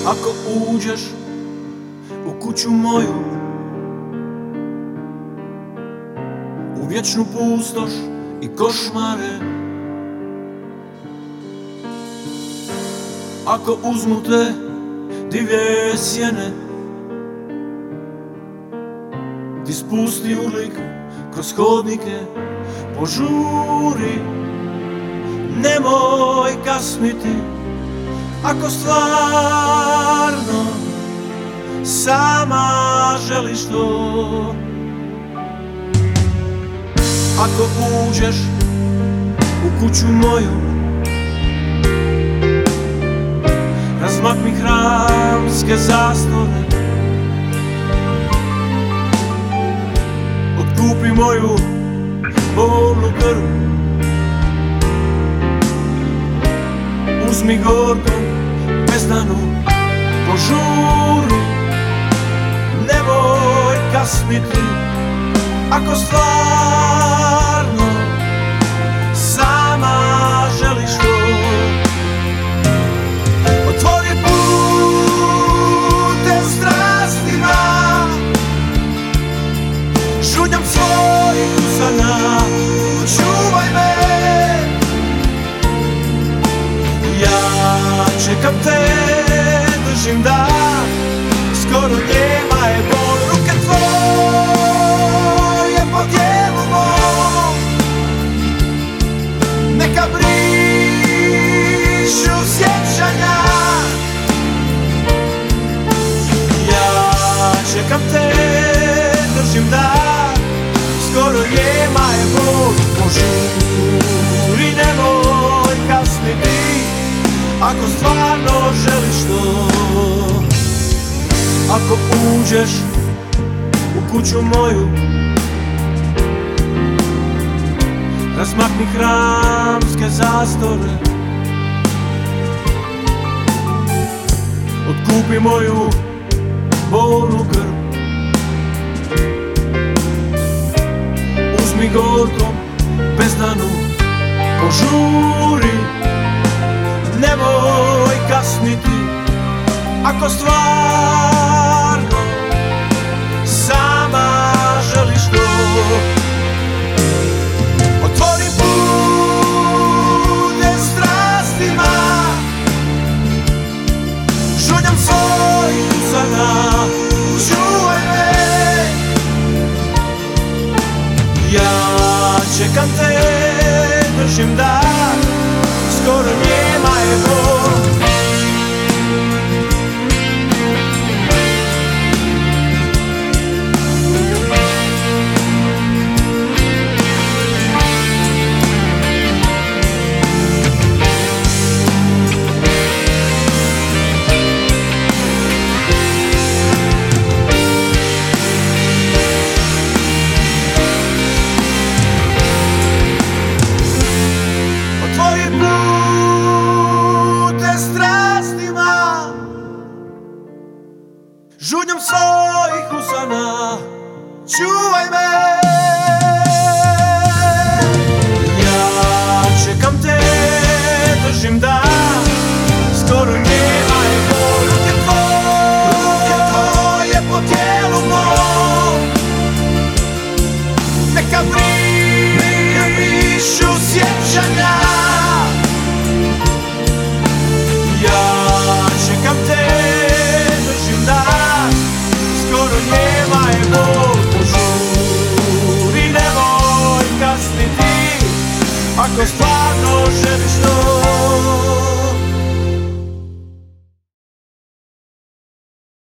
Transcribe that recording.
Ako uđeš u kuću moju, u vječnu pustoš i košmare, ako uzmu te divlje sjene, ti spusti urlik kroz hodnike, požuri, nemoj kasniti. Ako stvarno sama želiš to, ako uđeš u kuću moju, razmakni hramske zastore, otkupi moju bolnu krv, uzmi gorkom bezdanu, požuri, nemoj kasniti. Ako stvarno sama želiš to, otvori pute strastima, žudnjom svojih usana, čuvaj me. Ja čekam te, držim da skoro njema je bol, ruke tvoje po tijelu mom, neka brišu sjećanja. Ja čekam te, držim da skoro njema je bol, požuri, nemoj kasniti. Ako stvarno želiš to, ako uđeš u kuću moju, razmakni hramske zastore, otkupi moju bolnu krv, uzmi gorkom bezdanu, požuri, nemoj kasniti. Ako stvarno sama želiš to, otvori pute strastima, žudnjom svojih usana, čuvaj me. Ja čekam te, držim da skoro njema je bol. Žudnjom svojih usana, čuvaj me.